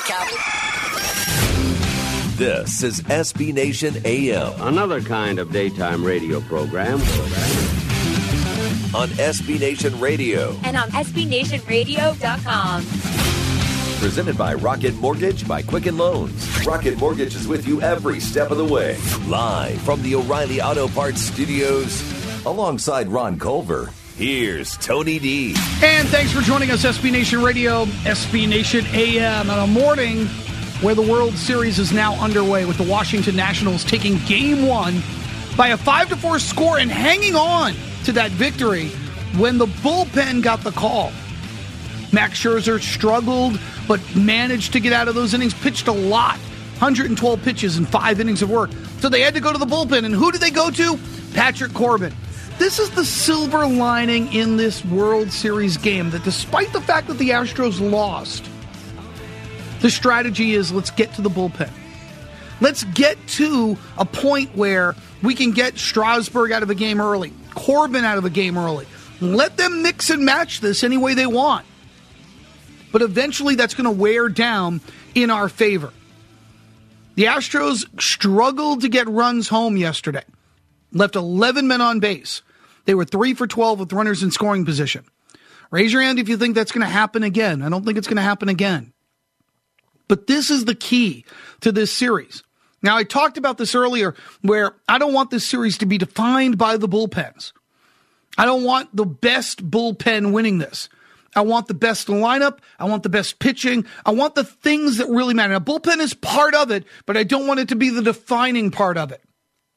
This is SB Nation AM. Another kind of daytime radio program. On SB Nation Radio. And on SBNationRadio.com. Presented by Rocket Mortgage by Quicken Loans. Rocket Mortgage is with you every step of the way. Live from the O'Reilly Auto Parts Studios. Alongside Ron Culver, here's Tony D. And thanks for joining us, SB Nation Radio, SB Nation AM, on a morning where the World Series is now underway with the Washington Nationals taking Game 1 by a 5-4 score and hanging on to that victory when the bullpen got the call. Max Scherzer struggled, but managed to get out of those innings, pitched a lot, 112 pitches in 5 innings of work. So they had to go to the bullpen, and who did they go to? Patrick Corbin. This is the silver lining in this World Series game, that despite the fact that the Astros lost, the strategy is let's get to the bullpen. Let's get to a point where we can get Strasburg out of a game early, Corbin out of a game early. Let them mix and match this any way they want. But eventually that's going to wear down in our favor. The Astros struggled to get runs home yesterday. Left 11 men on base. They were 3 for 12 with runners in scoring position. Raise your hand if you think that's going to happen again. I don't think it's going to happen again. But this is the key to this series. Now, I talked about this earlier, where I don't want this series to be defined by the bullpens. I don't want the best bullpen winning this. I want the best lineup. I want the best pitching. I want the things that really matter. Now, bullpen is part of it, but I don't want it to be the defining part of it.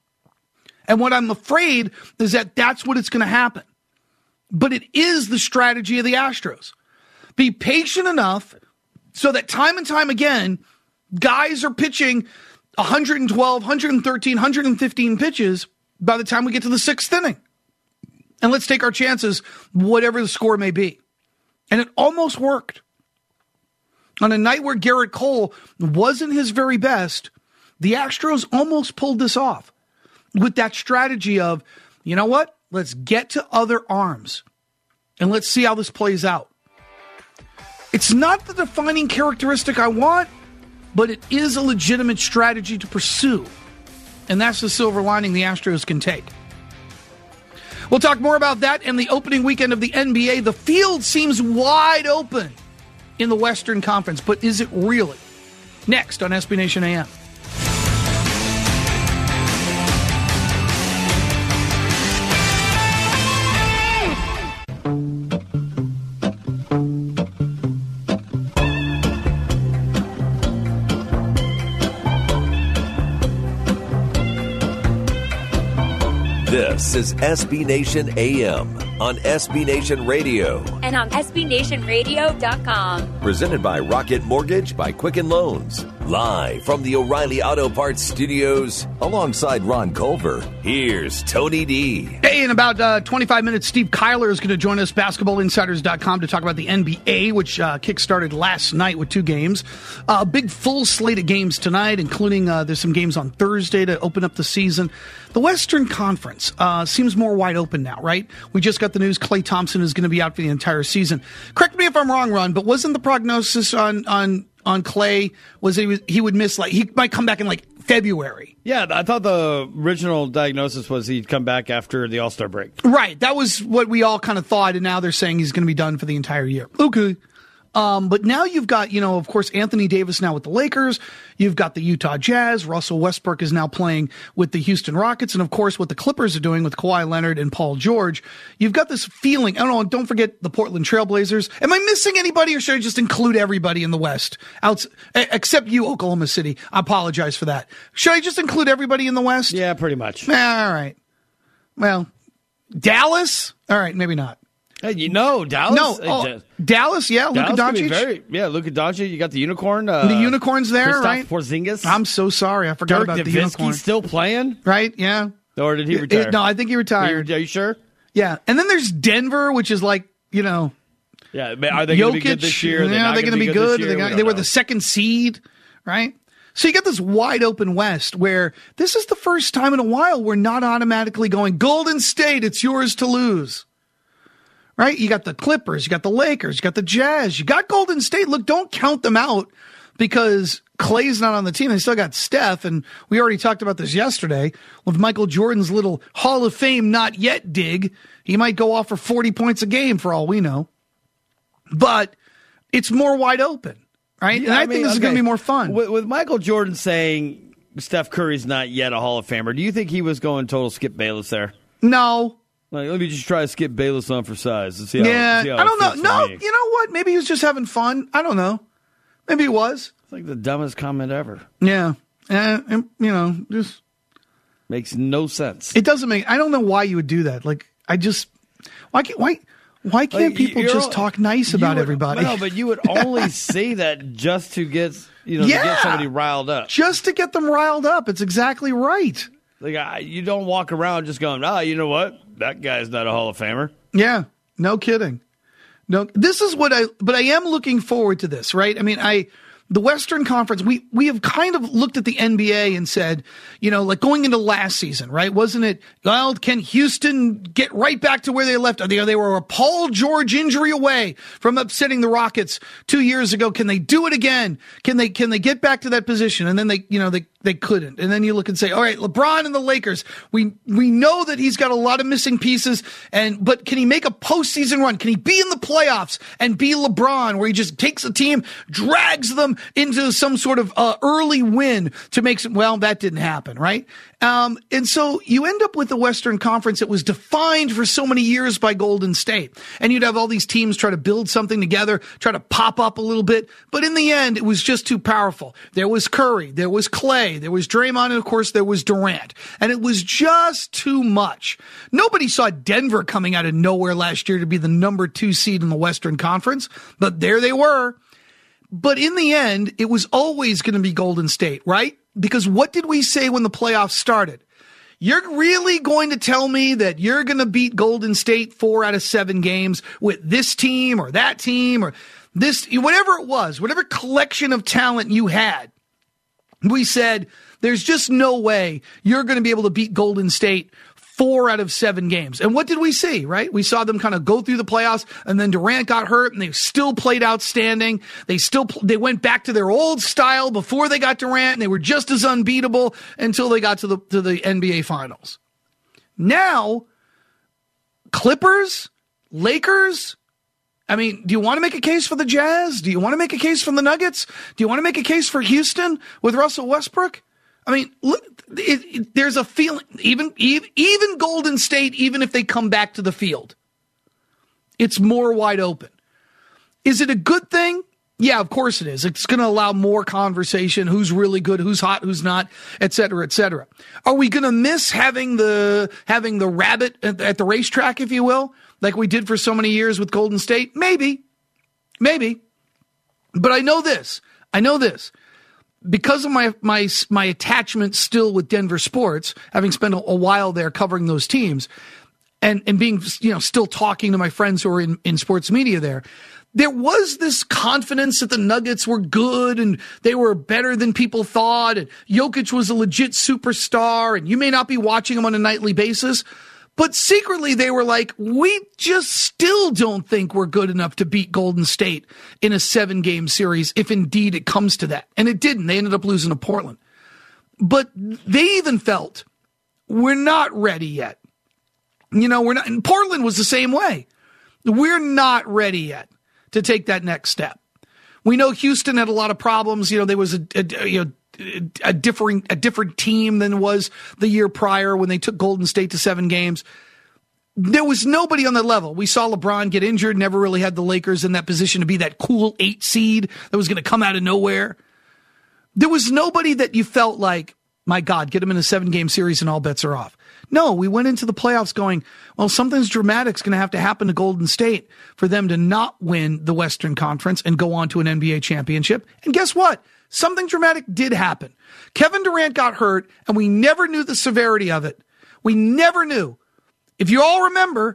And what I'm afraid is that that's what it's going to happen. But it is the strategy of the Astros. Be patient enough so that time and time again, guys are pitching 112, 113, 115 pitches by the time we get to the 6th inning. And let's take our chances, whatever the score may be. And it almost worked. On a night where Garrett Cole wasn't his very best, the Astros almost pulled this off with that strategy of, you know what? Let's get to other arms and let's see how this plays out. It's not the defining characteristic I want, but it is a legitimate strategy to pursue. And that's the silver lining the Astros can take. We'll talk more about that and the opening weekend of the NBA. The field seems wide open in the Western Conference, but is it really? Next on SB Nation AM. This is SB Nation AM on SB Nation Radio. And on SBNationRadio.com. Presented by Rocket Mortgage by Quicken Loans. Live from the O'Reilly Auto Parts Studios. Alongside Ron Culver, here's Tony D. Hey, in about 25 minutes, Steve Kyler is going to join us, BasketballInsiders.com, to talk about the NBA, which kick-started last night with 2 games. A big full slate of games tonight, including there's some games on Thursday to open up the season. The Western Conference seems more wide open now, right? We just got the news Klay Thompson is going to be out for the entire season. Correct me if I'm wrong, Ron, but wasn't the prognosis on Klay was he would miss, like, he might come back in like February? Yeah, I thought the original diagnosis was he'd come back after the All-Star break. Right, that was what we all kind of thought, and now they're saying he's going to be done for the entire year. Okay. But now you've got, of course, Anthony Davis now with the Lakers. You've got the Utah Jazz. Russell Westbrook is now playing with the Houston Rockets. And, of course, what the Clippers are doing with Kawhi Leonard and Paul George. You've got this feeling. Don't forget the Portland Trailblazers. Am I missing anybody, or should I just include everybody in the West? Except you, Oklahoma City. I apologize for that. Should I just include everybody in the West? Yeah, pretty much. All right. Well, Dallas? All right, maybe not. Hey, Dallas? No, Dallas, yeah, Luka Doncic. Luka Doncic. You got the unicorn. The unicorn's there, Kristaps right? Porzingis. I'm so sorry. I forgot about the unicorn. Still playing? Right, yeah. Or did he retire? No, I think he retired. Are you sure? Yeah. And then there's Denver, which is like, Yeah, are they going to be good this year? Yeah, are they going to be good? They were the second seed, right? So you got this wide open West where this is the first time in a while we're not automatically going, Golden State, it's yours to lose. Right? You got the Clippers, you got the Lakers, you got the Jazz, you got Golden State. Look, don't count them out. because Clay's not on the team. They still got Steph, and we already talked about this yesterday with Michael Jordan's little Hall of Fame not yet dig. He might go off for 40 points a game for all we know. But it's more wide open, right? Yeah, and I think this is going to be more fun. With Michael Jordan saying Steph Curry's not yet a Hall of Famer, do you think he was going total Skip Bayless there? No. Like, let me just try to skip Bayless on for size and see how. Yeah, see how I don't know. No, me. you know what? Maybe he was just having fun. I don't know. Maybe he was. It's like the dumbest comment ever. Yeah, and just makes no sense. It doesn't make. I don't know why you would do that. Like, why can't people just talk nice about everybody? No, but you would only say that just to get to get somebody riled up. Just to get them riled up. It's exactly right. Like you don't walk around just going, you know what? That guy's not a Hall of Famer. Yeah, no kidding. No, this is but I am looking forward to this, right? I mean, the Western Conference, we have kind of looked at the NBA and said, like going into last season, right? Wasn't it, well, can Houston get right back to where they left? They were a Paul George injury away from upsetting the Rockets 2 years ago. Can they do it again? Can they get back to that position? And then they couldn't. And then you look and say, all right, LeBron and the Lakers, we know that he's got a lot of missing pieces, but can he make a postseason run? Can he be in the playoffs and be LeBron, where he just takes a team, drags them into some sort of early win to make some, well, that didn't happen, right? And so you end up with the Western Conference that was defined for so many years by Golden State. And you'd have all these teams try to build something together, try to pop up a little bit. But in the end, it was just too powerful. There was Curry, there was Clay, there was Draymond, and of course there was Durant. And it was just too much. Nobody saw Denver coming out of nowhere last year to be the number 2 seed in the Western Conference, but there they were. But in the end, it was always going to be Golden State, right? Because what did we say when the playoffs started? You're really going to tell me that you're going to beat Golden State 4 out of 7 games with this team or that team or this, whatever it was, whatever collection of talent you had. We said, there's just no way you're going to be able to beat Golden State 4 out of 7 games. And what did we see, right? We saw them kind of go through the playoffs, and then Durant got hurt, and they still played outstanding. They went back to their old style before they got Durant, and they were just as unbeatable until they got to the NBA Finals. Now, Clippers, Lakers, I mean, do you want to make a case for the Jazz? Do you want to make a case for the Nuggets? Do you want to make a case for Houston with Russell Westbrook? I mean, look, there's a feeling, even Golden State, even if they come back to the field, it's more wide open. Is it a good thing? Yeah, of course it is. It's going to allow more conversation, who's really good, who's hot, who's not, et cetera, et cetera. Are we going to miss having the rabbit at the racetrack, if you will, like we did for so many years with Golden State? Maybe. But I know this. Because of my attachment still with Denver sports, having spent a while there covering those teams, and being still talking to my friends who are in sports media there was this confidence that the Nuggets were good and they were better than people thought, and Jokic was a legit superstar, and you may not be watching him on a nightly basis, but secretly they were like, we just still don't think we're good enough to beat Golden State in a 7-game series, if indeed it comes to that. And it didn't. They ended up losing to Portland. But they even felt, we're not ready yet. We're not. And Portland was the same way. We're not ready yet to take that next step. We know Houston had a lot of problems. There was a different team than was the year prior when they took Golden State to 7 games. There was nobody on that level. We saw LeBron get injured, never really had the Lakers in that position to be that cool 8 seed that was going to come out of nowhere. There was nobody that you felt like, my God, get them in a 7-game series and all bets are off. No, we went into the playoffs going, well, something's dramatic's going to have to happen to Golden State for them to not win the Western Conference and go on to an NBA championship. And guess what? Something dramatic did happen. Kevin Durant got hurt, and we never knew the severity of it. We never knew. If you all remember,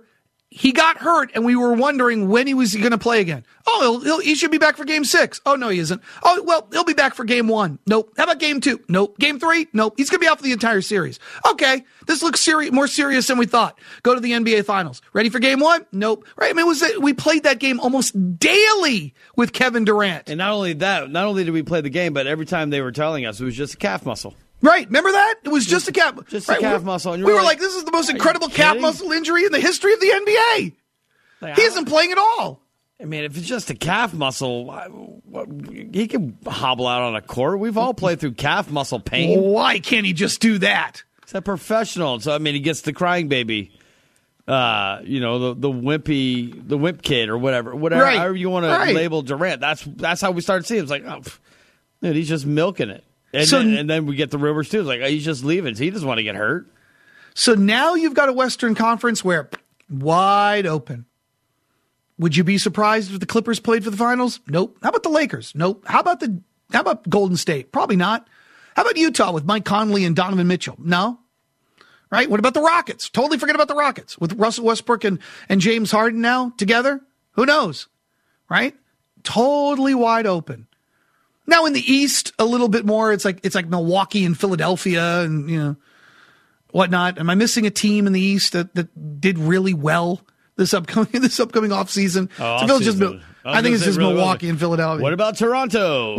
he got hurt, and we were wondering when he was going to play again. Oh, he should be back for Game 6. Oh, no, he isn't. Oh, well, he'll be back for Game 1. Nope. How about Game 2? Nope. Game 3? Nope. He's going to be out for the entire series. Okay, this looks more serious than we thought. Go to the NBA Finals. Ready for Game 1? Nope. Right? I mean, we played that game almost daily with Kevin Durant. And not only did we play the game, but every time they were telling us it was just a calf muscle. Right, remember that? It was just a calf. Just a calf muscle. And we were like, this is the most incredible calf muscle injury in the history of the NBA. He isn't playing at all. I mean, if it's just a calf muscle, he can hobble out on a court. We've all played through calf muscle pain. Why can't he just do that? He's a professional. So, I mean, he gets the crying baby, the wimp kid or whatever right. however you want to label Durant. That's how we started seeing it. It's like, oh, dude, he's just milking it. And then we get the rumors, too. It's like, he's just leaving. So he doesn't want to get hurt. So now you've got a Western Conference where wide open. Would you be surprised if the Clippers played for the finals? Nope. How about the Lakers? Nope. How about Golden State? Probably not. How about Utah with Mike Conley and Donovan Mitchell? No. Right? What about the Rockets? Totally forget about the Rockets with Russell Westbrook and James Harden now together? Who knows? Right? Totally wide open. Now in the East, a little bit more. It's like Milwaukee and Philadelphia and whatnot. Am I missing a team in the East that did really well this upcoming offseason? I think it's just really Milwaukee and Philadelphia. What about Toronto?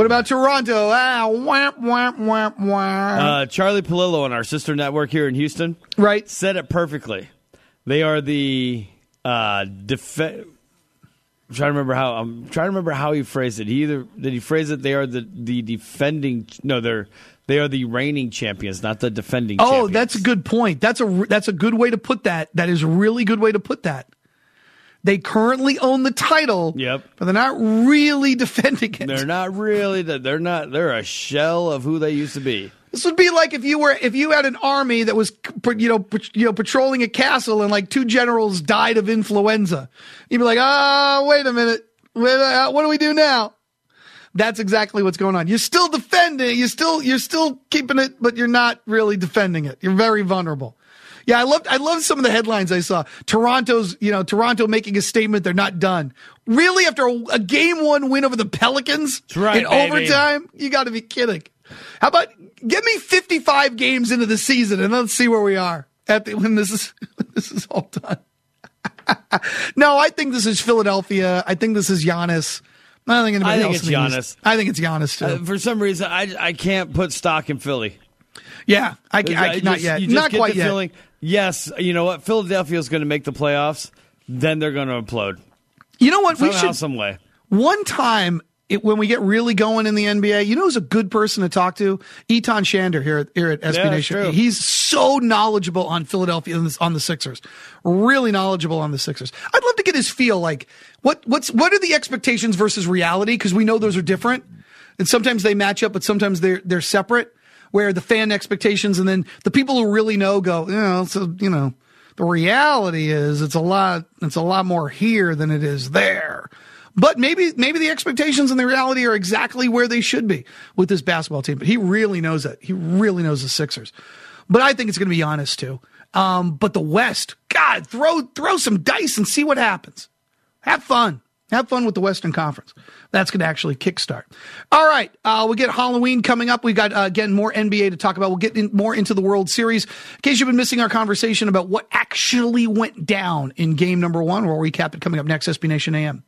Charlie Palillo on our sister network here in Houston, right, said it perfectly. They are the I'm trying to remember how he phrased it. Did he phrase it? They are the defending. No, they are the reigning champions, not the defending. champions. Oh, that's a good point. That's a good way to put that. That is a really good way to put that. They currently own the title. Yep, but they're not really defending it. They're not really. They're a shell of who they used to be. This would be like if you had an army that was, patrolling a castle and like 2 generals died of influenza. You'd be like, wait a minute. What do we do now? That's exactly what's going on. You're still defending. You're still keeping it, but you're not really defending it. You're very vulnerable. Yeah, I loved some of the headlines I saw. Toronto making a statement they're not done. Really, after a Game 1 win over the Pelicans in overtime? You got to be kidding. How about get me 55 games into the season and let's see where we are when this is all done. No, I think this is Philadelphia. I think this is Giannis. I don't think anybody else. It's Giannis. I think it's Giannis too. For some reason, I can't put stock in Philly. Yeah, I not yet. Not quite yet. Feeling, yes, you know what? Philadelphia is going to make the playoffs. Then they're going to implode. You know what? Somehow, some way. One time. When we get really going in the NBA, you know who's a good person to talk to? Etan Shander here at SB Nation. True. He's so knowledgeable on Philadelphia on the Sixers. Really knowledgeable on the Sixers. I'd love to get his feel. Like, what are the expectations versus reality? Because we know those are different, and sometimes they match up, but sometimes they're separate. Where the fan expectations and then the people who really know go, the reality is it's a lot more here than it is there. But maybe the expectations and the reality are exactly where they should be with this basketball team. But he really knows that. He really knows the Sixers. But I think it's going to be Giannis too. But the West, God, throw some dice and see what happens. Have fun. Have fun with the Western Conference. That's going to actually kickstart. All right. We'll get Halloween coming up. We've got, again, more NBA to talk about. We'll get more into the World Series. In case you've been missing our conversation about what actually went down in game number 1, we'll recap it coming up next, SB Nation AM.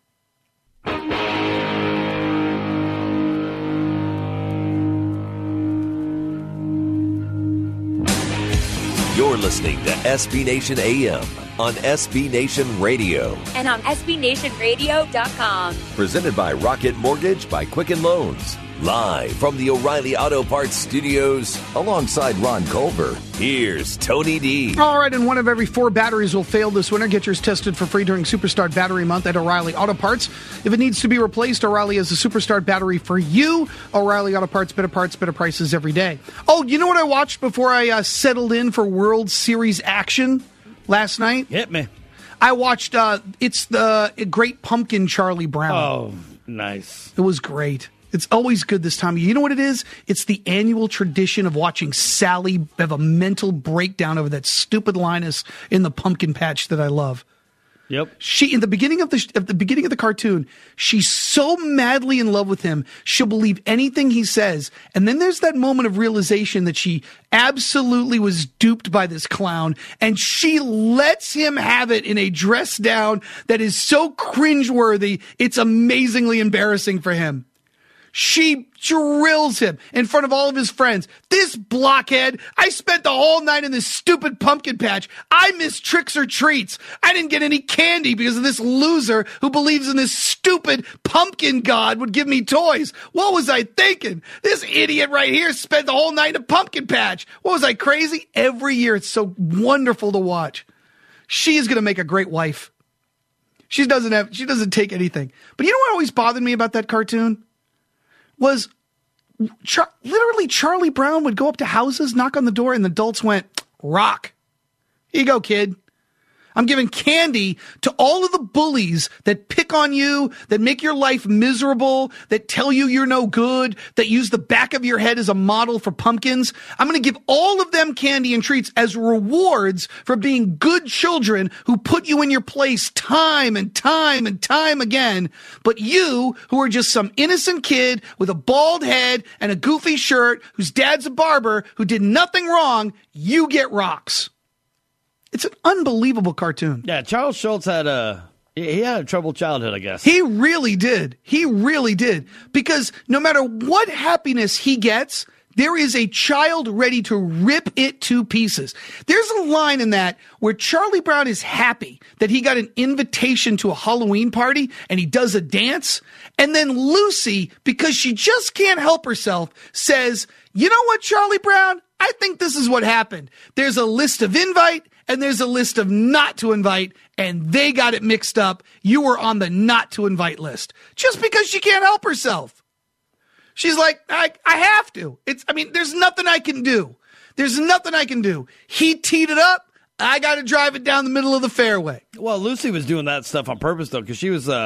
You're listening to SB Nation AM on SB Nation Radio. And on SBNationRadio.com. Presented by Rocket Mortgage by Quicken Loans. Live from the O'Reilly Auto Parts Studios, alongside Ron Culver, here's Tony D. All right, and 1 of every 4 batteries will fail this winter. Get yours tested for free during Superstart Battery Month at O'Reilly Auto Parts. If it needs to be replaced, O'Reilly has a Superstart battery for you. O'Reilly Auto Parts, better prices every day. Oh, you know what I watched before I settled in for World Series action last night? Hit me. I watched, it's the Great Pumpkin Charlie Brown. Oh, nice. It was great. It's always good this time of year. You know what it is? It's the annual tradition of watching Sally have a mental breakdown over that stupid Linus in the pumpkin patch that I love. Yep. She, in the beginning of the cartoon, she's so madly in love with him, she'll believe anything he says. And then there's that moment of realization that she absolutely was duped by this clown, and she lets him have it in a dress down that is so cringeworthy, it's amazingly embarrassing for him. She drills him in front of all of his friends. This blockhead, I spent the whole night in this stupid pumpkin patch. I missed tricks or treats. I didn't get any candy because of this loser who believes in this stupid pumpkin god would give me toys. What was I thinking? This idiot right here spent the whole night in a pumpkin patch. What was I, crazy? Every year it's so wonderful to watch. She is going to make a great wife. She doesn't take anything. But you know what always bothered me about that cartoon? Was literally Charlie Brown would go up to houses, knock on the door, and the adults went, rock. Here you go, kid. I'm giving candy to all of the bullies that pick on you, that make your life miserable, that tell you you're no good, that use the back of your head as a model for pumpkins. I'm going to give all of them candy and treats as rewards for being good children who put you in your place time and time and time again. But you, who are just some innocent kid with a bald head and a goofy shirt, whose dad's a barber, who did nothing wrong, you get rocks. It's an unbelievable cartoon. Yeah, Charles Schultz had a troubled childhood, I guess. He really did. He really did. Because no matter what happiness he gets, there is a child ready to rip it to pieces. There's a line in that where Charlie Brown is happy that he got an invitation to a Halloween party and he does a dance. And then Lucy, because she just can't help herself, says, you know what, Charlie Brown? I think this is what happened. There's a list of invite and there's a list of not to invite, and they got it mixed up. You were on the not to invite list just because she can't help herself. She's like, I have to. There's nothing I can do. There's nothing I can do. He teed it up. I got to drive it down the middle of the fairway. Well, Lucy was doing that stuff on purpose, though, because she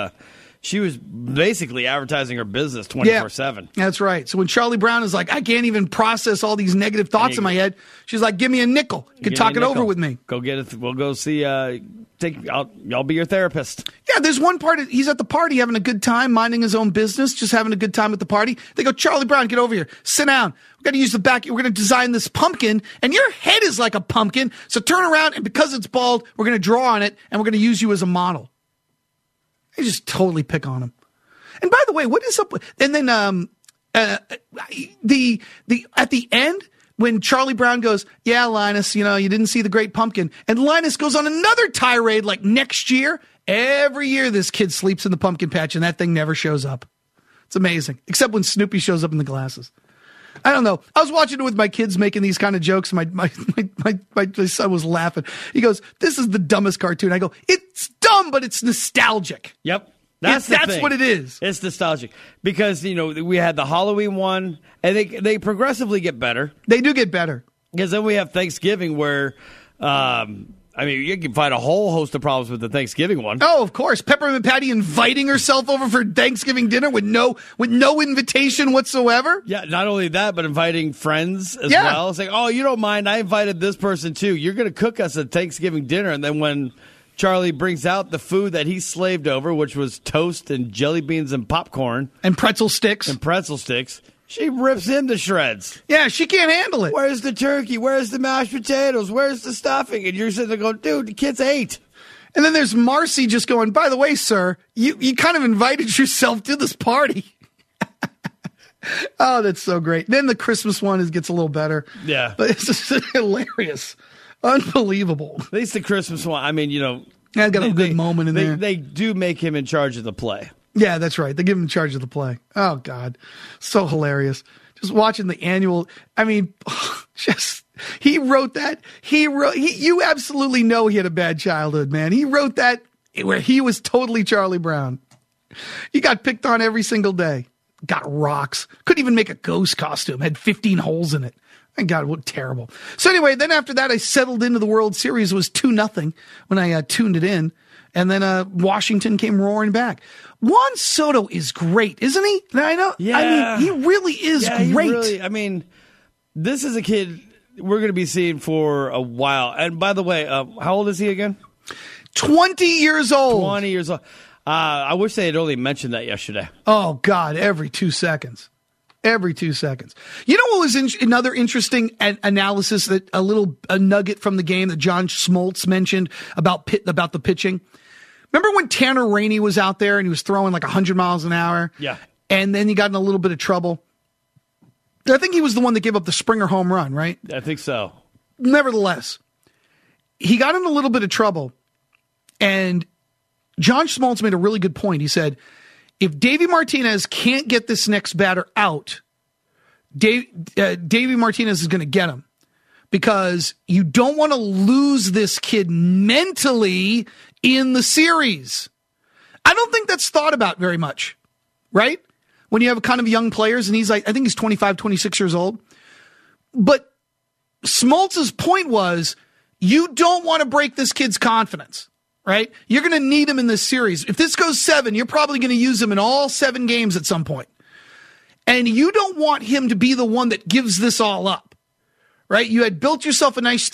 was basically advertising her business 24/7. Yeah, that's right. So when Charlie Brown is like, I can't even process all these negative thoughts in my head, she's like, give me a nickel. You can talk it over with me. Go get it. We'll go see. I'll be your therapist. Yeah, there's one part. He's at the party having a good time, minding his own business, just having a good time at the party. They go, Charlie Brown, get over here. Sit down. We're going to use the back. We're going to design this pumpkin, and your head is like a pumpkin. So turn around, and because it's bald, we're going to draw on it, and we're going to use you as a model. They just totally pick on him. And by the way, what is up with, and then at the end, when Charlie Brown goes, yeah, Linus, you didn't see the great pumpkin. And Linus goes on another tirade like next year. Every year this kid sleeps in the pumpkin patch and that thing never shows up. It's amazing. Except when Snoopy shows up in the glasses. I don't know. I was watching it with my kids making these kind of jokes. My son was laughing. He goes, this is the dumbest cartoon. I go, it's dumb, but it's nostalgic. Yep. That's what it is. It's nostalgic because, we had the Halloween one and they progressively get better. They do get better. Because then we have Thanksgiving where, you can find a whole host of problems with the Thanksgiving one. Oh, of course. Peppermint Patty inviting herself over for Thanksgiving dinner with no invitation whatsoever. Yeah, not only that, but inviting friends as well. Saying, oh, you don't mind, I invited this person too. You're going to cook us a Thanksgiving dinner. And then when Charlie brings out the food that he slaved over, which was toast and jelly beans and popcorn. And pretzel sticks. She rips him to shreds. Yeah, she can't handle it. Where's the turkey? Where's the mashed potatoes? Where's the stuffing? And you're sitting there going, dude, the kids ate. And then there's Marcy just going, by the way, sir, you kind of invited yourself to this party. Oh, that's so great. Then the Christmas one gets a little better. Yeah. But it's just hilarious. Unbelievable. At least the Christmas one, I got a good moment in there. They do make him in charge of the play. Yeah, that's right. They give him charge of the play. Oh, God. So hilarious. Just watching the annual. He wrote that. You absolutely know he had a bad childhood, man. He wrote that where he was totally Charlie Brown. He got picked on every single day. Got rocks. Couldn't even make a ghost costume. Had 15 holes in it. My God, what terrible. So anyway, then after that, I settled into the World Series. It was 2-0 when I tuned it in. And then Washington came roaring back. Juan Soto is great, isn't he? I know. Yeah. He really is great. This is a kid we're going to be seeing for a while. And by the way, how old is he again? 20 years old. 20 years old. I wish they had only mentioned that yesterday. Oh, God, every 2 seconds. Every 2 seconons. You know what was another interesting analysis, that a nugget from the game that John Smoltz mentioned about the pitching? Remember when Tanner Rainey was out there and he was throwing like 100 miles an hour? Yeah. And then he got in a little bit of trouble? I think he was the one that gave up the Springer home run, right? I think so. Nevertheless, he got in a little bit of trouble, and John Smoltz made a really good point. He said, if Davey Martinez can't get this next batter out, Davey Martinez is going to get him, because you don't want to lose this kid mentally in the series. I don't think that's thought about very much, right? When you have kind of young players, and he's like, I think he's 25, 26 years old. But Smoltz's point was, you don't want to break this kid's confidence, right? You're going to need him in this series. If this goes 7, you're probably going to use him in all 7 games at some point. And you don't want him to be the one that gives this all up, right? You had built yourself a nice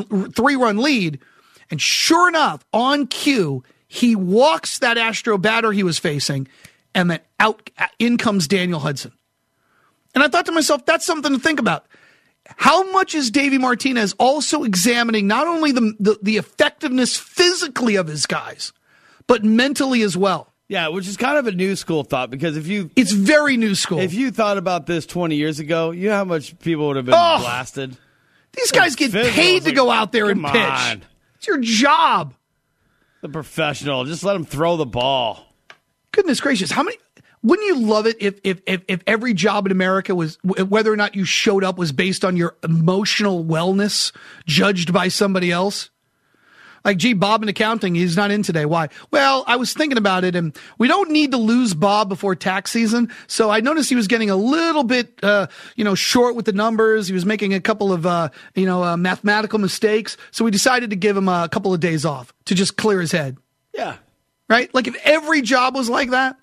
3-run lead, and sure enough, on cue, he walks that Astro batter he was facing, and then in comes Daniel Hudson. And I thought to myself, that's something to think about. How much is Davey Martinez also examining not only the effectiveness physically of his guys, but mentally as well? Yeah, which is kind of a new school thought, because it's very new school. If you thought about this 20 years ago, you know how much people would have been blasted? These guys get paid to go out there and pitch. It's your job. The professional. Just let them throw the ball. Goodness gracious. Wouldn't you love it if every job in America was, whether or not you showed up, was based on your emotional wellness judged by somebody else? Like, gee, Bob in accounting, he's not in today. Why? Well, I was thinking about it, and we don't need to lose Bob before tax season. So I noticed he was getting a little bit, short with the numbers. He was making a couple of, mathematical mistakes. So we decided to give him a couple of days off to just clear his head. Yeah. Right? Like, if every job was like that.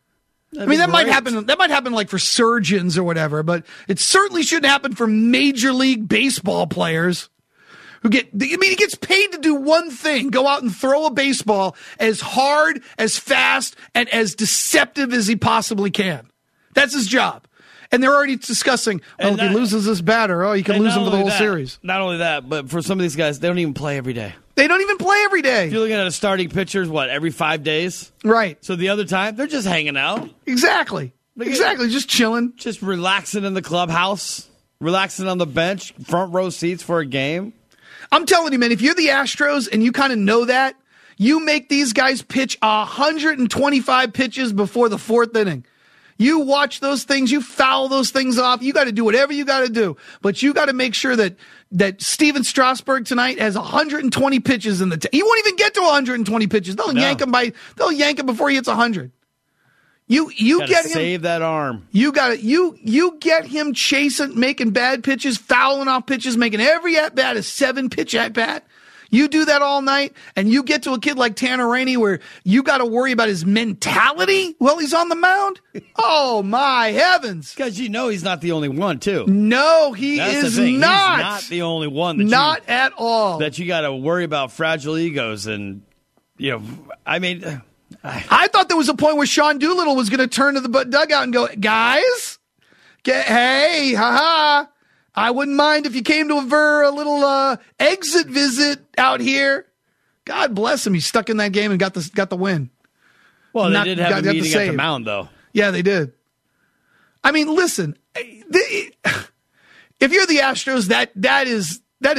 That might happen. That might happen like for surgeons or whatever, but it certainly shouldn't happen for Major League Baseball players who he gets paid to do one thing: go out and throw a baseball as hard, as fast, and as deceptive as he possibly can. That's his job. And they're already discussing, if he loses this batter, you can lose him for the whole series. Not only that, but for some of these guys, they don't even play every day. They don't even play every day. If you're looking at a starting pitcher, every 5 days? Right. So the other time, they're just hanging out. Exactly. Just chilling. Just relaxing in the clubhouse, relaxing on the bench, front row seats for a game. I'm telling you, man, if you're the Astros and you kind of know that, you make these guys pitch 125 pitches before the 4th inning. You watch those things, you foul those things off. You got to do whatever you got to do. But you got to make sure that Steven Strasburg tonight has 120 pitches in the he won't even get to 120 pitches. They'll yank him before he hits 100. You get him, save that arm. You get him chasing, making bad pitches, fouling off pitches, making every at bat a 7-pitch at bat. You do that all night, and you get to a kid like Tanner Rainey where you got to worry about his mentality while he's on the mound. Oh, my heavens. Because he's not the only one, too. No, he is not. He's not the only one. At all. That you got to worry about fragile egos. And, I thought there was a point where Sean Doolittle was going to turn to the dugout and go, guys, hey, ha-ha. I wouldn't mind if you came to a little exit visit out here. God bless him. He stuck in that game and got the win. Well, they did have a meeting at the mound, though. Yeah, they did. Listen, if you're the Astros, that is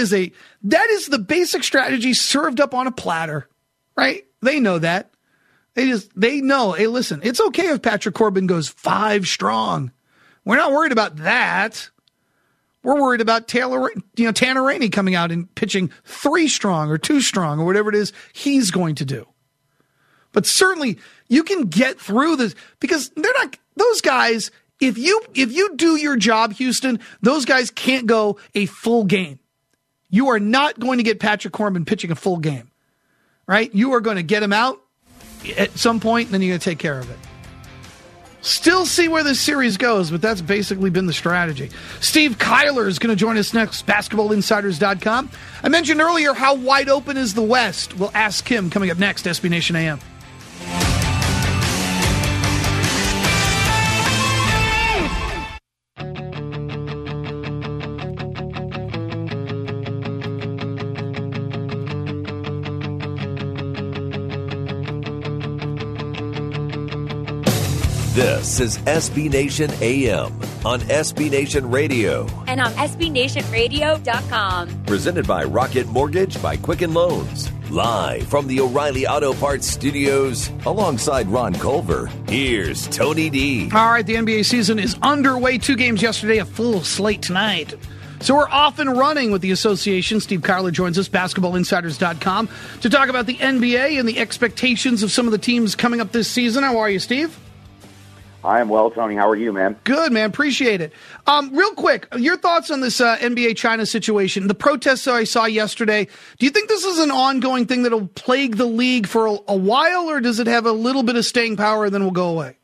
the basic strategy served up on a platter, right? They know that. They know. Hey, listen, it's okay if Patrick Corbin goes 5 strong. We're not worried about that. We're worried about Tanner Rainey coming out and pitching 3 strong or 2 strong or whatever it is he's going to do. But certainly you can get through this, because they're not those guys. If you do your job, Houston, those guys can't go a full game. You are not going to get Patrick Corbin pitching a full game, right? You are going to get him out at some point, and then you're going to take care of it. Still see where this series goes, but that's basically been the strategy. Steve Kyler is going to join us next, basketballinsiders.com. I mentioned earlier how wide open is the West. We'll ask him coming up next, SB Nation AM. This is SB Nation AM on SB Nation Radio. And on SBNationRadio.com. Presented by Rocket Mortgage by Quicken Loans. Live from the O'Reilly Auto Parts Studios alongside Ron Culver. Here's Tony D. All right, the NBA season is underway. 2 games yesterday, a full slate tonight. So we're off and running with the association. Steve Kyler joins us, basketballinsiders.com, to talk about the NBA and the expectations of some of the teams coming up this season. How are you, Steve? I am well, Tony. How are you, man? Good, man. Appreciate it. Real quick, your thoughts on this NBA China situation, the protests that I saw yesterday. Do you think this is an ongoing thing that will plague the league for a while, or does it have a little bit of staying power and then will go away?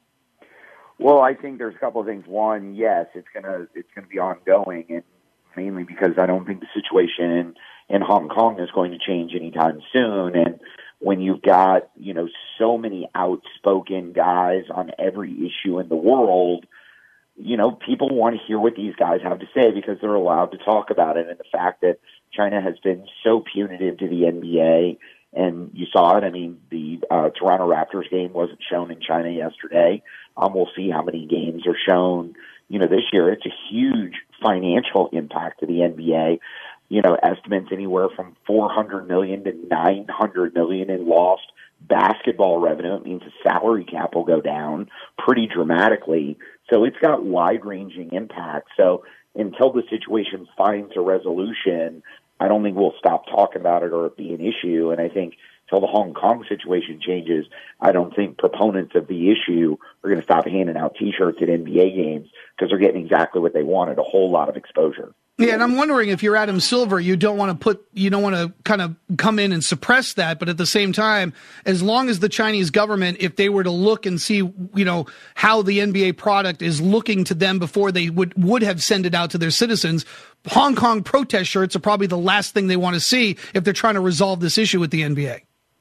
Well, I think there's a couple of things. One, yes, it's gonna be ongoing, and mainly because I don't think the situation in Hong Kong is going to change anytime soon. And when you've got, so many outspoken guys on every issue in the world, people want to hear what these guys have to say because they're allowed to talk about it. And the fact that China has been so punitive to the NBA, and you saw it. I mean, the Toronto Raptors game wasn't shown in China yesterday. We'll see how many games are shown, this year. It's a huge financial impact to the NBA. Estimates anywhere from $400 million to $900 million in lost basketball revenue. It means the salary cap will go down pretty dramatically. So it's got wide-ranging impact. So until the situation finds a resolution, I don't think we'll stop talking about it or it be an issue. And I think until the Hong Kong situation changes, I don't think proponents of the issue are going to stop handing out T-shirts at NBA games because they're getting exactly what they wanted, a whole lot of exposure. Yeah, and I'm wondering if you're Adam Silver, you don't want to kind of come in and suppress that, but at the same time, as long as the Chinese government, if they were to look and see, how the NBA product is looking to them before they would have sent it out to their citizens, Hong Kong protest shirts are probably the last thing they want to see if they're trying to resolve this issue with the NBA.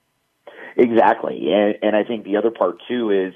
Exactly, and I think the other part too is,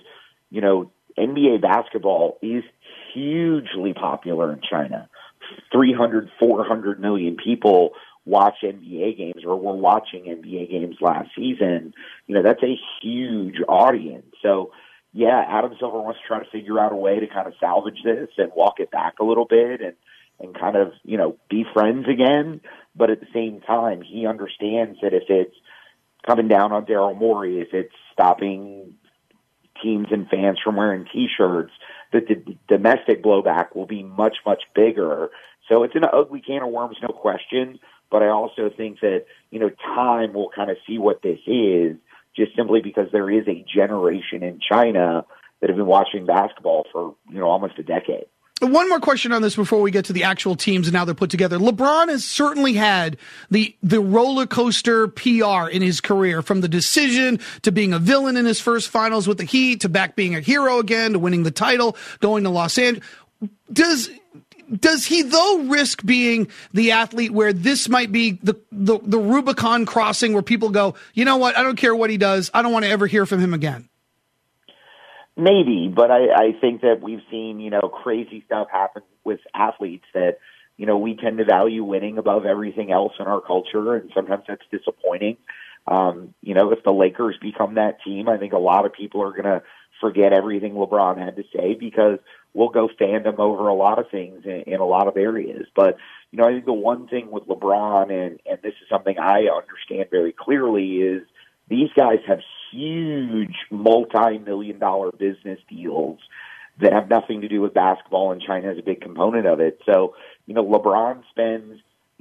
NBA basketball is hugely popular in China. 300, 400 million people watch NBA games or were watching NBA games last season. That's a huge audience. So, yeah, Adam Silver wants to try to figure out a way to kind of salvage this and walk it back a little bit and kind of, be friends again. But at the same time, he understands that if it's coming down on Daryl Morey, if it's stopping teams and fans from wearing T-shirts, that the domestic blowback will be much, much bigger. So it's an ugly can of worms, no question. But I also think that, time will kind of see what this is, just simply because there is a generation in China that have been watching basketball for, almost a decade. One more question on this before we get to the actual teams and how they're put together. LeBron has certainly had the roller coaster PR in his career, from the decision to being a villain in his first finals with the Heat to back being a hero again to winning the title, going to Los Angeles. Does he, though, risk being the athlete where this might be the Rubicon crossing where people go, you know what, I don't care what he does, I don't want to ever hear from him again? Maybe, but I think that we've seen, crazy stuff happen with athletes that, we tend to value winning above everything else in our culture, and sometimes that's disappointing. If the Lakers become that team, I think a lot of people are going to forget everything LeBron had to say because we'll go fandom over a lot of things in a lot of areas. But, I think the one thing with LeBron, and this is something I understand very clearly, is these guys have huge multi-million-dollar business deals that have nothing to do with basketball, and China is a big component of it. So, LeBron spends,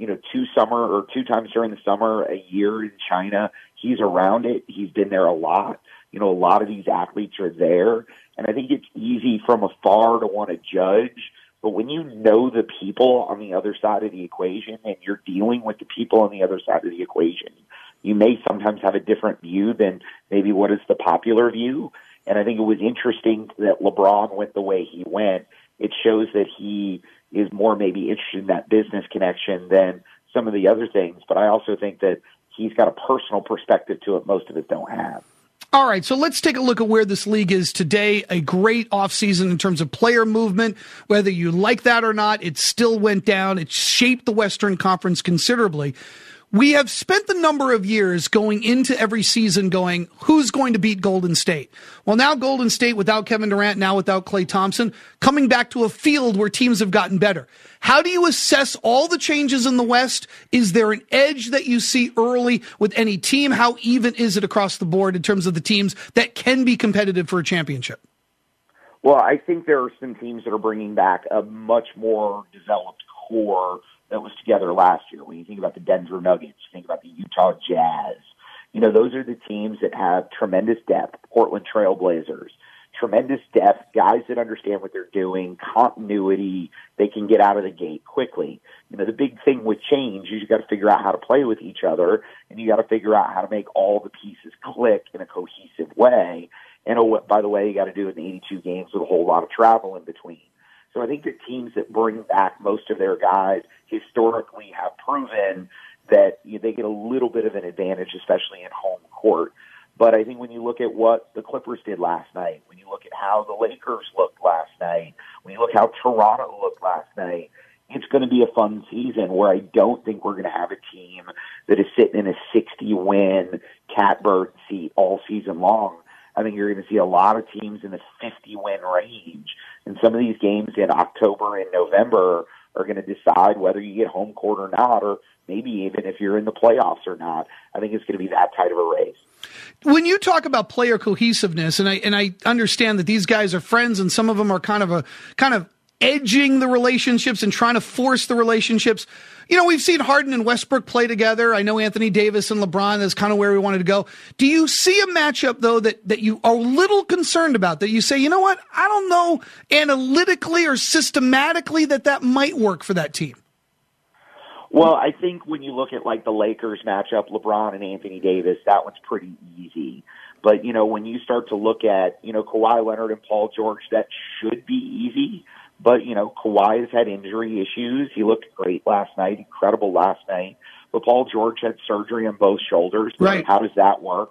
2 times during the summer a year in China. He's around it. He's been there a lot. A lot of these athletes are there. And I think it's easy from afar to want to judge. But when you know the people on the other side of the equation and you're dealing with the people on the other side of the equation, you may sometimes have a different view than maybe what is the popular view. And I think it was interesting that LeBron went the way he went. It shows that he is more maybe interested in that business connection than some of the other things. But I also think that he's got a personal perspective to it most of us don't have. All right, so let's take a look at where this league is today. A great offseason in terms of player movement. Whether you like that or not, it still went down. It shaped the Western Conference considerably. We have spent the number of years going into every season going, who's going to beat Golden State? Well, now Golden State without Kevin Durant, now without Klay Thompson, coming back to a field where teams have gotten better. How do you assess all the changes in the West? Is there an edge that you see early with any team? How even is it across the board in terms of the teams that can be competitive for a championship? Well, I think there are some teams that are bringing back a much more developed core that was together last year. When you think about the Denver Nuggets, you think about the Utah Jazz, those are the teams that have tremendous depth. Portland Trail Blazers, tremendous depth, guys that understand what they're doing, continuity, they can get out of the gate quickly. The big thing with change is you got to figure out how to play with each other, and you got to figure out how to make all the pieces click in a cohesive way. And by the way, you got to do it in 82 games with a whole lot of travel in between. So I think that teams that bring back most of their guys historically have proven that they get a little bit of an advantage, especially in home court. But I think when you look at what the Clippers did last night, when you look at how the Lakers looked last night, when you look how Toronto looked last night, it's going to be a fun season where I don't think we're going to have a team that is sitting in a 60-win catbird seat all season long. I think you're going to see a lot of teams in the 50-win range. And some of these games in October and November are going to decide whether you get home court or not, or maybe even if you're in the playoffs or not. I think it's going to be that tight of a race. When you talk about player cohesiveness, and I understand that these guys are friends, and some of them are kind of edging the relationships and trying to force the relationships. We've seen Harden and Westbrook play together. I know Anthony Davis and LeBron is kind of where we wanted to go. Do you see a matchup, though, that you are a little concerned about, that you say, you know what, I don't know analytically or systematically that might work for that team? Well, I think when you look at like the Lakers matchup, LeBron and Anthony Davis, that one's pretty easy. But, when you start to look at, Kawhi Leonard and Paul George, that should be easy. But, Kawhi has had injury issues. He looked great last night, incredible last night. But Paul George had surgery on both shoulders. Right. How does that work?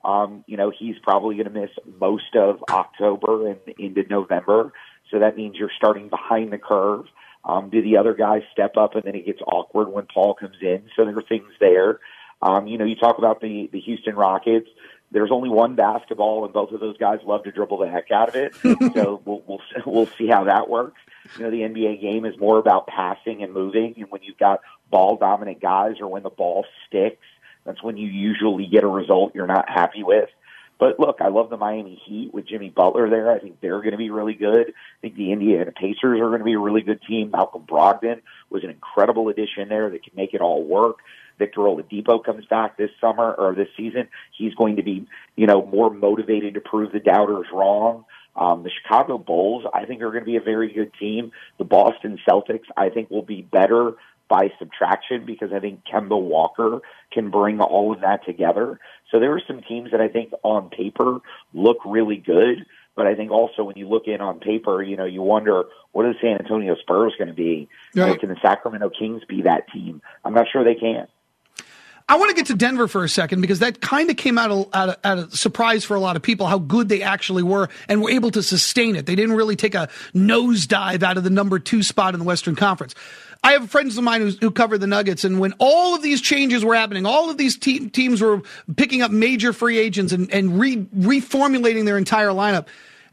He's probably going to miss most of October and into November. So that means you're starting behind the curve. Do the other guys step up, and then it gets awkward when Paul comes in? So there are things there. You talk about the Houston Rockets. There's only one basketball, and both of those guys love to dribble the heck out of it. So we'll see how that works. The NBA game is more about passing and moving, and when you've got ball-dominant guys or when the ball sticks, that's when you usually get a result you're not happy with. But look, I love the Miami Heat with Jimmy Butler there. I think they're going to be really good. I think the Indiana Pacers are going to be a really good team. Malcolm Brogdon was an incredible addition there that can make it all work. Victor Oladipo comes back this summer or this season. He's going to be, more motivated to prove the doubters wrong. The Chicago Bulls, I think, are going to be a very good team. The Boston Celtics, I think, will be better by subtraction because I think Kemba Walker can bring all of that together. So there are some teams that I think on paper look really good. But I think also when you look in on paper, you wonder, what are the San Antonio Spurs going to be? Right. Can the Sacramento Kings be that team? I'm not sure they can. I want to get to Denver for a second because that kind of came out of surprise for a lot of people how good they actually were and were able to sustain it. They didn't really take a nosedive out of the number 2 spot in the Western Conference. I have friends of mine who cover the Nuggets, and when all of these changes were happening, all of these teams were picking up major free agents and reformulating their entire lineup.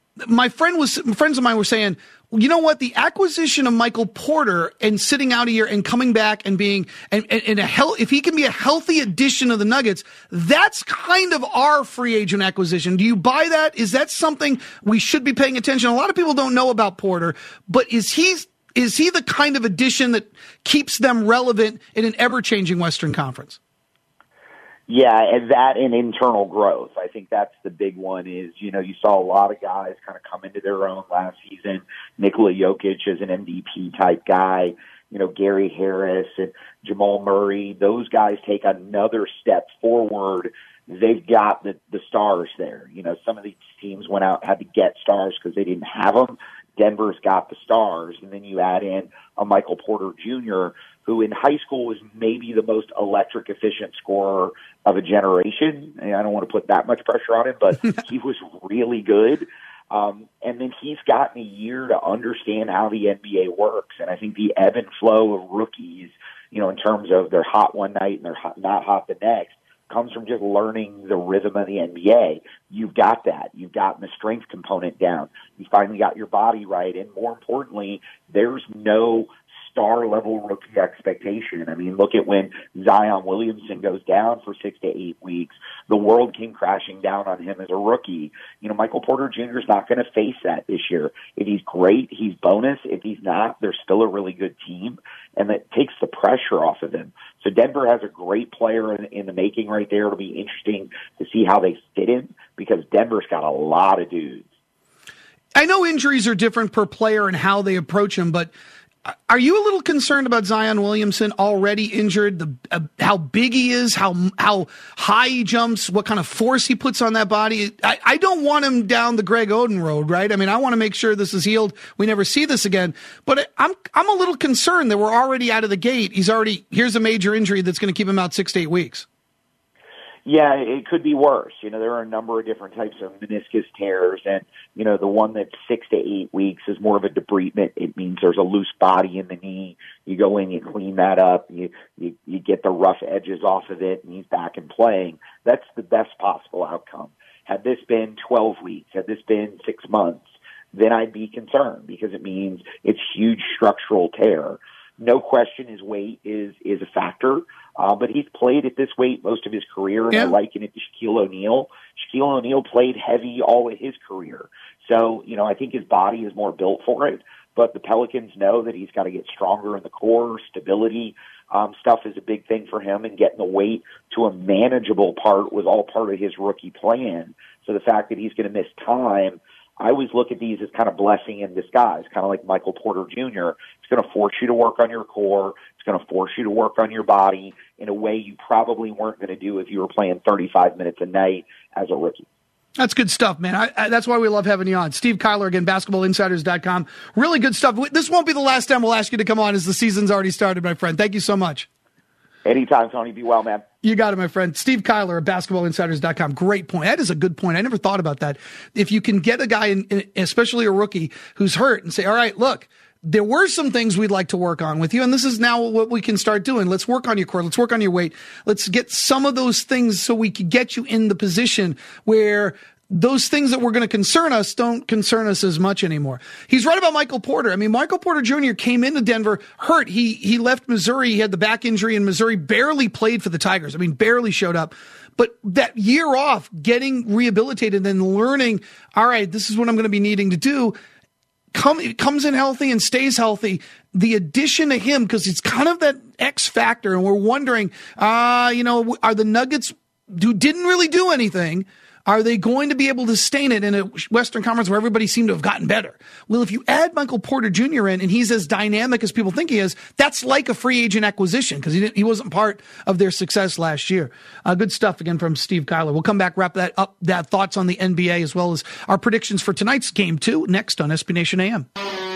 Friends of mine were saying, you know what? The acquisition of Michael Porter and sitting out a year and coming back and being if he can be a healthy addition of the Nuggets, that's kind of our free agent acquisition. Do you buy that? Is that something we should be paying attention? A lot of people don't know about Porter, but is he the kind of addition that keeps them relevant in an ever-changing Western Conference? Yeah, and that and internal growth. I think that's the big one is, you saw a lot of guys kind of come into their own last season. Nikola Jokic is an MVP type guy. Gary Harris and Jamal Murray, those guys take another step forward they've got the stars there. You know, some of these teams went out, had to get stars because they didn't have them. Denver's got the stars. And then you add in a Michael Porter Jr., who in high school was maybe the most electric, efficient scorer of a generation. And I don't want to put that much pressure on him, but he was really good. And then he's gotten a year to understand how the NBA works. And I think the ebb and flow of rookies, you know, in terms of they're hot one night and they're not hot the next, comes from just learning the rhythm of the NBA. You've got that. You've gotten the strength component down. You finally got your body right. And more importantly, there's no star-level rookie expectation. I mean, look at when Zion Williamson goes down for 6 to 8 weeks. The world came crashing down on him as a rookie. You know, Michael Porter Jr. is not going to face that this year. If he's great, he's bonus. If he's not, they're still a really good team, and that takes the pressure off of him. So Denver has a great player in the making right there. It'll be interesting to see how they fit in because Denver's got a lot of dudes. I know injuries are different per player and how they approach them, but are you a little concerned about Zion Williamson already injured? How big he is, how high he jumps, what kind of force he puts on that body? I don't want him down the Greg Oden road, right? I mean, I want to make sure this is healed. We never see this again. But I'm a little concerned that we're already out of the gate. Here's a major injury that's going to keep him out 6 to 8 weeks. Yeah, it could be worse. You know, there are a number of different types of meniscus tears, and, you know, the one that's 6 to 8 weeks is more of a debridement. It means there's a loose body in the knee. You go in, you clean that up, you get the rough edges off of it, and he's back and playing. That's the best possible outcome. Had this been 12 weeks, had this been 6 months, then I'd be concerned because it means it's huge structural tear. No question his weight is a factor, but he's played at this weight most of his career, and I liken it to Shaquille O'Neal. Shaquille O'Neal played heavy all of his career. So, you know, I think his body is more built for it, but the Pelicans know that he's got to get stronger in the core. Stability stuff is a big thing for him, and getting the weight to a manageable part was all part of his rookie plan. So the fact that he's going to miss time, I always look at these as kind of blessing in disguise, kind of like Michael Porter Jr. It's going to force you to work on your core. It's going to force you to work on your body in a way you probably weren't going to do if you were playing 35 minutes a night as a rookie. That's good stuff, man. That's why we love having you on. Steve Kyler, again, basketballinsiders.com. Really good stuff. This won't be the last time we'll ask you to come on as the season's already started, my friend. Thank you so much. Anytime, Tony. Be well, man. You got it, my friend. Steve Kyler at basketballinsiders.com. Great point. That is a good point. I never thought about that. If you can get a guy, especially a rookie, who's hurt and say, all right, look, there were some things we'd like to work on with you, and this is now what we can start doing. Let's work on your core. Let's work on your weight. Let's get some of those things so we can get you in the position where those things that were going to concern us don't concern us as much anymore. He's right about Michael Porter. I mean, Michael Porter Jr. came into Denver hurt. He left Missouri. He had the back injury in Missouri, barely played for the Tigers. I mean, barely showed up. But that year off, getting rehabilitated and learning, all right, this is what I'm going to be needing to do, comes in healthy and stays healthy. The addition to him, because it's kind of that X factor, and we're wondering, are the Nuggets, who didn't really do anything, are they going to be able to sustain it in a Western Conference where everybody seemed to have gotten better? Well, if you add Michael Porter Jr. in and he's as dynamic as people think he is, that's like a free agent acquisition because he wasn't part of their success last year. Good stuff again from Steve Kyler. We'll come back, wrap that up, that thoughts on the NBA as well as our predictions for tonight's game 2 next on SB Nation AM.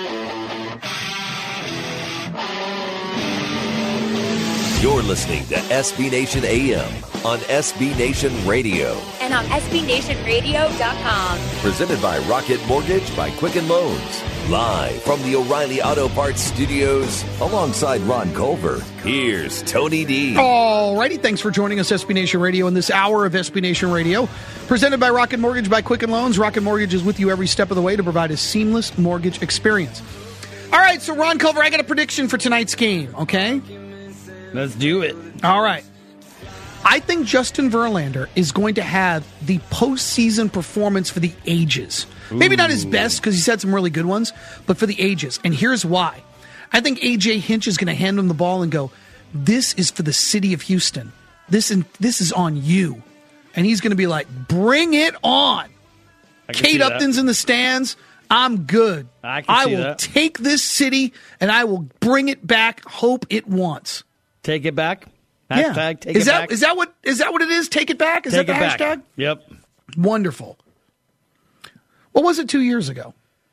You're listening to SB Nation AM on SB Nation Radio. And on SBNationRadio.com. Presented by Rocket Mortgage by Quicken Loans. Live from the O'Reilly Auto Parts Studios alongside Ron Culver. Here's Tony D. Alrighty, thanks for joining us, SB Nation Radio, in this hour of SB Nation Radio. Presented by Rocket Mortgage by Quicken Loans. Rocket Mortgage is with you every step of the way to provide a seamless mortgage experience. All right, so Ron Culver, I got a prediction for tonight's game, okay? Let's do it. All right. I think Justin Verlander is going to have the postseason performance for the ages. Maybe not his best because he's had some really good ones, but for the ages. And here's why. I think A.J. Hinch is going to hand him the ball and go, this is for the city of Houston. This is on you. And he's going to be like, bring it on. Kate Upton's in the stands. I'm good. I will take this city and I will bring it back. Hope it wants. Take it back? Hashtag take it back. Is that what it is? Take it back? Is Take that the it back. hashtag? Yep. Wonderful. What was it 2 years ago?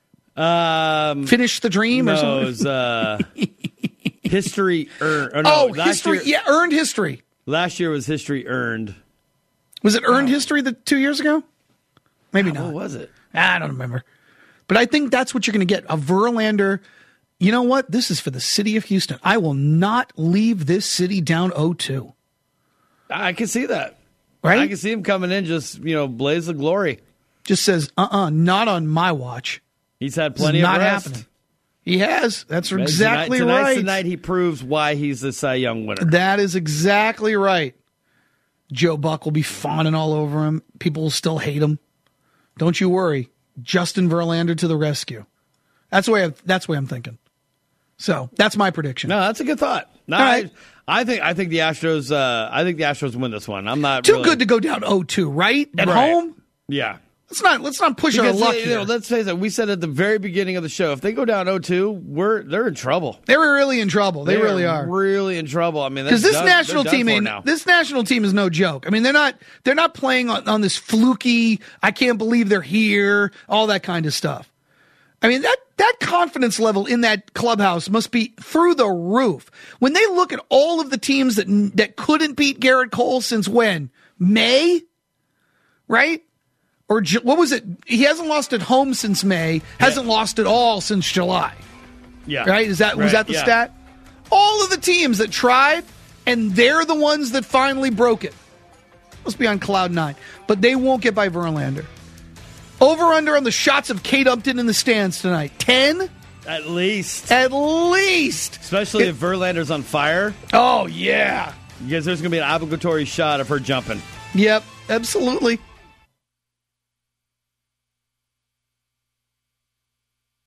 Finish the dream or something? It was history earned. History. Earned history. Last year was history earned. Was it earned history 2 years ago? Maybe not. What was it? I don't remember. But I think that's what you're going to get. A Verlander. You know what? This is for the city of Houston. I will not leave this city down 0-2. I can see that. Right? I can see him coming in just, blaze of glory. Just says, not on my watch. He's had plenty of rest. Not happening. He has. That's exactly right. Tonight's the night he proves why he's the Cy Young winner. That is exactly right. Joe Buck will be fawning all over him. People will still hate him. Don't you worry. Justin Verlander to the rescue. That's the way I'm thinking. So that's my prediction. No, that's a good thought. No, right. I think the Astros. I think the Astros win this one. I'm not too good to go down 0-2, right? At home. Yeah. Let's not push our luck here. Let's face it. We said at the very beginning of the show, if they go down 0-2, they're in trouble. They were really in trouble. They really are really in trouble. I mean, because this national team is no joke. I mean, they're not playing on this fluky. I can't believe they're here. All that kind of stuff. I mean, that confidence level in that clubhouse must be through the roof. When they look at all of the teams that couldn't beat Garrett Cole since when? May? Right? Or what was it? He hasn't lost at home since May. Hasn't lost at all since July. Yeah. Right? Was that the stat? All of the teams that tried, and they're the ones that finally broke it. Must be on cloud 9. But they won't get by Verlander. Over-under on the shots of Kate Upton in the stands tonight. 10? At least. Especially if Verlander's on fire. Oh, yeah. Because there's going to be an obligatory shot of her jumping. Yep, absolutely.